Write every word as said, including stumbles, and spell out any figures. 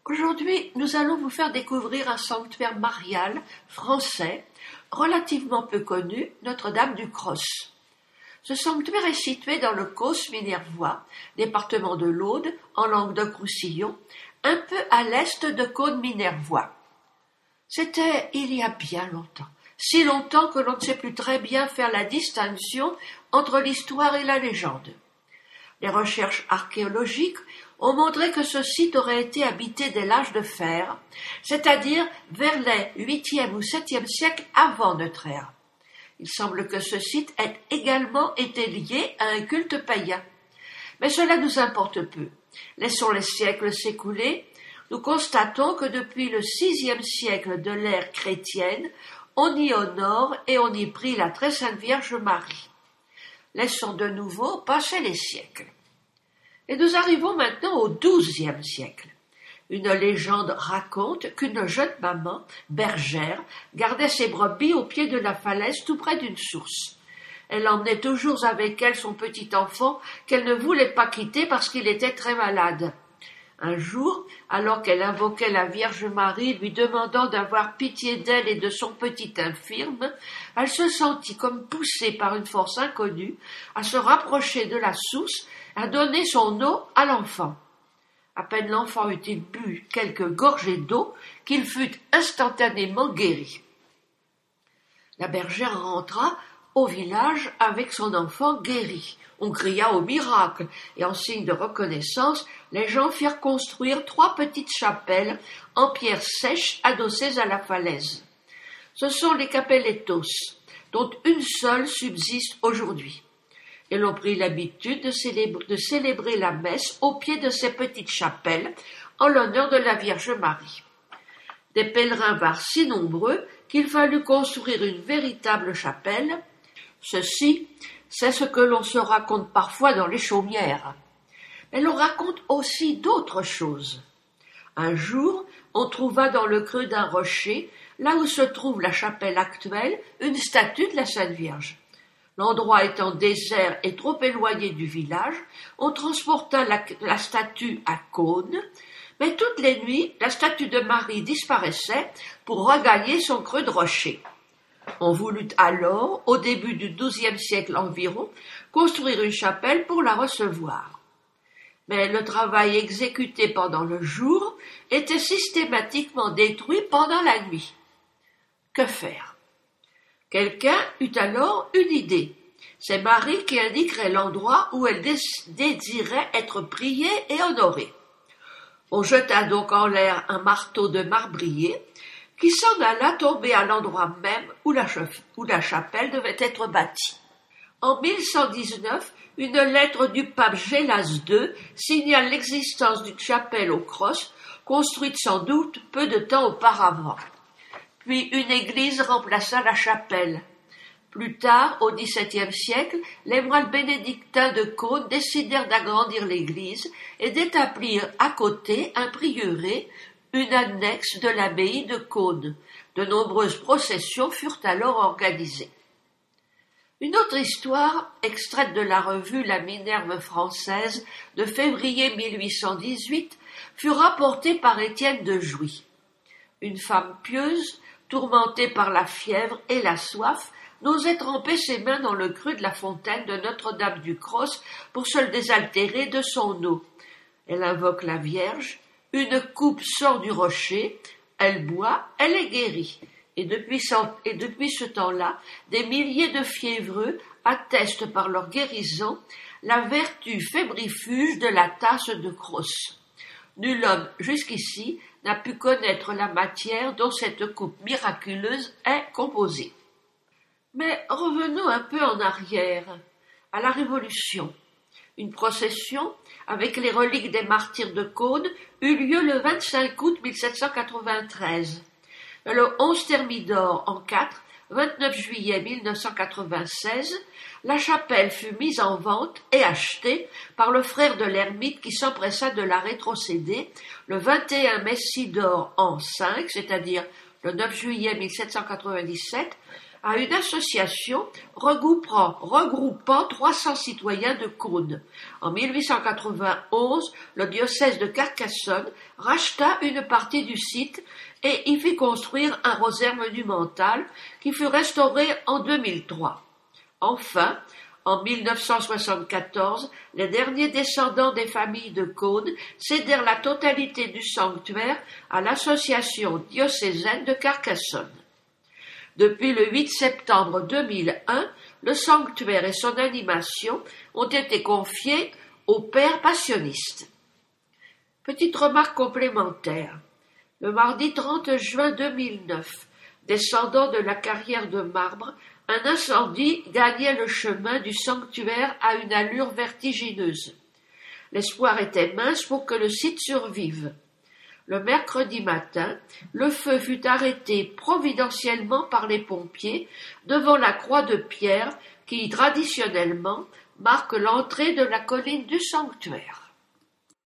Aujourd'hui, nous allons vous faire découvrir un sanctuaire marial français relativement peu connu, Notre-Dame du Cros. Ce sanctuaire est situé dans le Causse Minervois, département de l'Aude, en Languedoc-Roussillon, un peu à l'est de Caunes-Minervois. C'était il y a bien longtemps, si longtemps que l'on ne sait plus très bien faire la distinction entre l'histoire et la légende. Les recherches archéologiques ont montré que ce site aurait été habité dès l'âge de fer, c'est-à-dire vers les huitième ou septième siècles avant notre ère. Il semble que ce site ait également été lié à un culte païen. Mais cela nous importe peu. Laissons les siècles s'écouler. Nous constatons que depuis le sixième siècle de l'ère chrétienne, on y honore et on y prie la très sainte Vierge Marie. Laissons de nouveau passer les siècles. Et nous arrivons maintenant au douzième siècle. Une légende raconte qu'une jeune maman, bergère, gardait ses brebis au pied de la falaise tout près d'une source. Elle emmenait toujours avec elle son petit enfant qu'elle ne voulait pas quitter parce qu'il était très malade. Un jour, alors qu'elle invoquait la Vierge Marie, lui demandant d'avoir pitié d'elle et de son petit infirme, elle se sentit comme poussée par une force inconnue à se rapprocher de la source, à donner son eau à l'enfant. À peine l'enfant eut-il bu quelques gorgées d'eau qu'il fut instantanément guéri. La bergère rentra au village avec son enfant guéri. On cria au miracle, et en signe de reconnaissance, les gens firent construire trois petites chapelles en pierre sèche adossées à la falaise. Ce sont les capelletos, dont une seule subsiste aujourd'hui. Et l'on prit l'habitude de célébrer, de célébrer la messe au pied de ces petites chapelles en l'honneur de la Vierge Marie. Des pèlerins vinrent si nombreux qu'il fallut construire une véritable chapelle. Ceci, c'est ce que l'on se raconte parfois dans les chaumières. Mais l'on raconte aussi d'autres choses. Un jour, on trouva dans le creux d'un rocher, là où se trouve la chapelle actuelle, une statue de la Sainte Vierge. L'endroit étant désert et trop éloigné du village, on transporta la, la statue à Caunes, mais toutes les nuits, la statue de Marie disparaissait pour regagner son creux de rocher. On voulut alors, au début du douzième siècle environ, construire une chapelle pour la recevoir. Mais le travail exécuté pendant le jour était systématiquement détruit pendant la nuit. Que faire? Quelqu'un eut alors une idée. C'est Marie qui indiquerait l'endroit où elle dés- désirait être priée et honorée. On jeta donc en l'air un marteau de marbrier qui s'en alla tomber à l'endroit même où la, chef- où la chapelle devait être bâtie. En mille cent dix-neuf, une lettre du pape Gélas deux signale l'existence d'une chapelle au Cros, construite sans doute peu de temps auparavant. Puis une église remplaça la chapelle. Plus tard, au dix-septième siècle, les moines bénédictins de Caunes décidèrent d'agrandir l'église et d'établir à côté un prieuré, une annexe de l'abbaye de Caunes. De nombreuses processions furent alors organisées. Une autre histoire, extraite de la revue La Minerve française de février mille huit cent dix-huit, fut rapportée par Étienne de Jouy. Une femme pieuse, tourmentée par la fièvre et la soif, n'osait tremper ses mains dans le creux de la fontaine de Notre-Dame du Cros pour se désaltérer de son eau. Elle invoque la Vierge, une coupe sort du rocher, elle boit, elle est guérie. Et depuis, et depuis ce temps-là, des milliers de fiévreux attestent par leur guérison la vertu fébrifuge de la tasse de Cros. Nul homme jusqu'ici n'a pu connaître la matière dont cette coupe miraculeuse est composée. Mais revenons un peu en arrière, à la Révolution. Une procession, avec les reliques des martyrs de Caunes, eut lieu le vingt-cinq août mille sept cent quatre-vingt-treize. Le onze Thermidor en quatre, vingt-neuf juillet mille neuf cent quatre-vingt-seize, la chapelle fut mise en vente et achetée par le frère de l'ermite qui s'empressa de la rétrocéder le vingt et un Messidor en cinq, c'est-à-dire le neuf juillet mille sept cent quatre-vingt-dix-sept, à une association regroupant, regroupant trois cents citoyens de Cône. En mille huit cent quatre-vingt-onze, le diocèse de Carcassonne racheta une partie du site et y fit construire un rosaire monumental qui fut restauré en deux mille trois. Enfin, en mille neuf cent soixante-quatorze, les derniers descendants des familles de Cône cédèrent la totalité du sanctuaire à l'association diocésaine de Carcassonne. Depuis le huit septembre deux mille un, le sanctuaire et son animation ont été confiés aux pères passionnistes. Petite remarque complémentaire. Le mardi trente juin deux mille neuf, descendant de la carrière de marbre, un incendie gagnait le chemin du sanctuaire à une allure vertigineuse. L'espoir était mince pour que le site survive. Le mercredi matin, le feu fut arrêté providentiellement par les pompiers devant la croix de pierre qui, traditionnellement, marque l'entrée de la colline du sanctuaire.